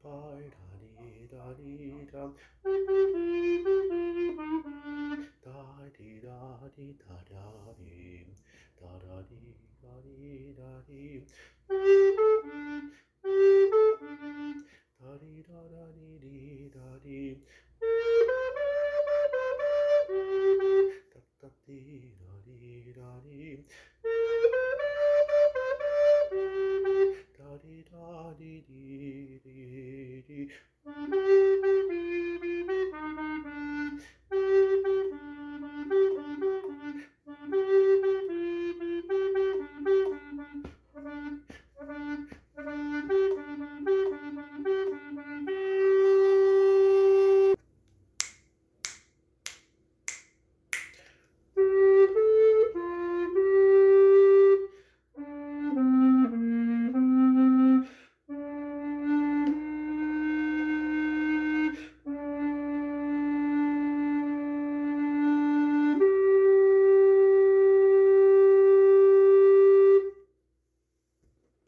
da dee da dee da. Da dee da dee da da dee. Da da dee da dee da dee. Da dee da da dee dee da dee. Da da dee da dee da dee. Da dee da dee dee dee dee.